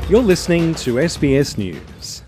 You're listening to SBS News.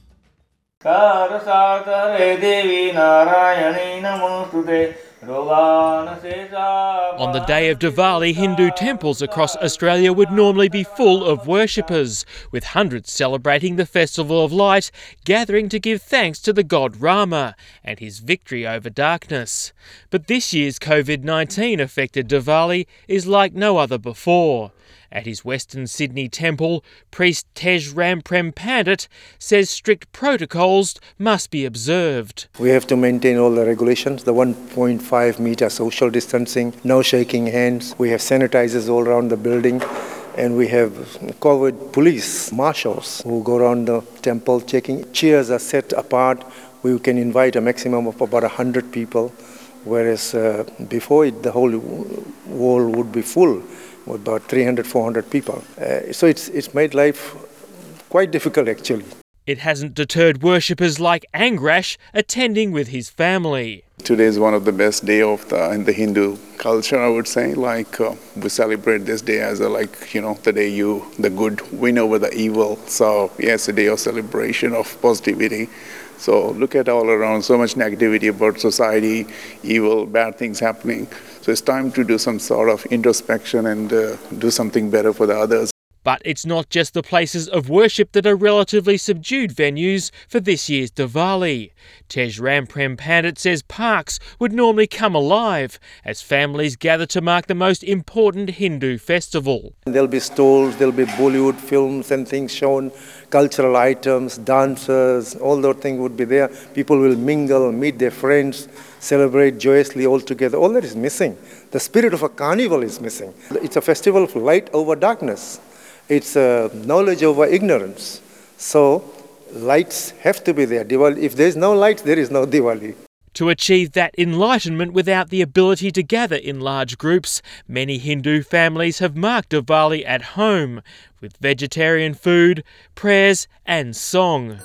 On the day of Diwali, Hindu temples across Australia would normally be full of worshippers, with hundreds celebrating the Festival of Light, gathering to give thanks to the god Rama and his victory over darkness. But this year's COVID-19 affected Diwali is like no other before. At his Western Sydney temple, priest Tej Ramprem Pandit says strict protocols must be observed. We have to maintain all the regulations, the 1.5 metre social distancing, no shaking hands. We have sanitizers all around the building, and we have COVID police marshals who go around the temple checking. Chairs are set apart. We can invite a maximum of about 100 people, whereas before the whole wall would be full with about 300, 400 people. So it's made life quite difficult, actually. It hasn't deterred worshippers like Angrash attending with his family. Today is one of the best days in the Hindu culture, I would say. We celebrate this day as the day the good win over the evil. So yes, a day of celebration of positivity. So look at all around, so much negativity about society, evil, bad things happening. So it's time to do some sort of introspection and do something better for the others. But it's not just the places of worship that are relatively subdued venues for this year's Diwali. Tej Ramprem Pandit says parks would normally come alive as families gather to mark the most important Hindu festival. There'll be stalls, there'll be Bollywood films and things shown, cultural items, dancers, all those things would be there. People will mingle, meet their friends, celebrate joyously all together. All that is missing. The spirit of a carnival is missing. It's a festival of light over darkness. It's knowledge over ignorance. So lights have to be there. Diwali, if there is no lights, there is no Diwali. To achieve that enlightenment without the ability to gather in large groups, many Hindu families have marked Diwali at home with vegetarian food, prayers and song.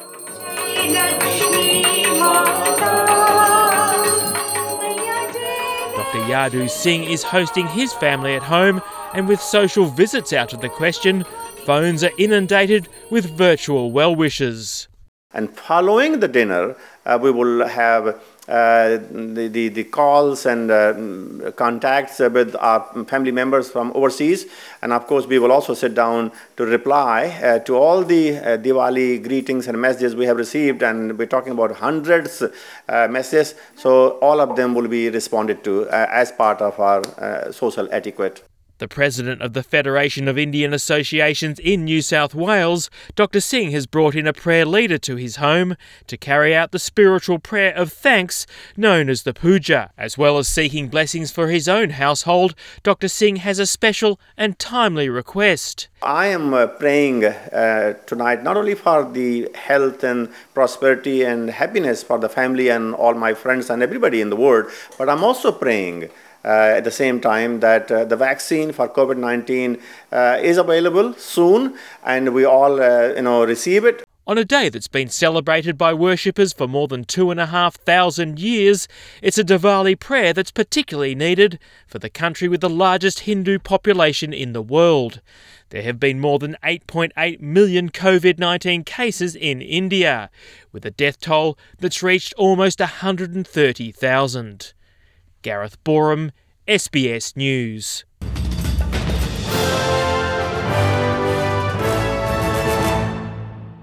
Dr. Yadu Singh is hosting his family at home, and with social visits out of the question, phones are inundated with virtual well-wishers. And following the dinner, we will have the calls and contacts with our family members from overseas. And of course, we will also sit down to reply to all the Diwali greetings and messages we have received. And we're talking about hundreds messages. So all of them will be responded to as part of our social etiquette. The president of the Federation of Indian Associations in New South Wales, Dr. Singh, has brought in a prayer leader to his home to carry out the spiritual prayer of thanks known as the puja. As well as seeking blessings for his own household, Dr. Singh has a special and timely request. I am praying tonight not only for the health and prosperity and happiness for the family and all my friends and everybody in the world, but I'm also praying at the same time that the vaccine for COVID-19 is available soon and we all receive it. On a day that's been celebrated by worshippers for more than 2,500 years, it's a Diwali prayer that's particularly needed for the country with the largest Hindu population in the world. There have been more than 8.8 million COVID-19 cases in India, with a death toll that's reached almost 130,000. Gareth Borum, SBS News.